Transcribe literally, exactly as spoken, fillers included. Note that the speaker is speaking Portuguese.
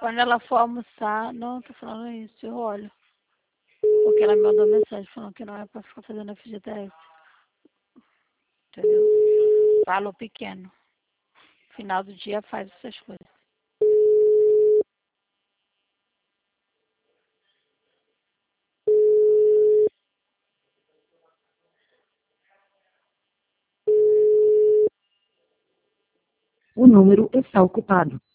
Quando ela for almoçar, não, tô falando isso, eu olho. Porque ela me mandou mensagem falando que não é pra ficar fazendo F G T S. Entendeu? Falo pequeno. Final do dia faz essas coisas. O número está ocupado.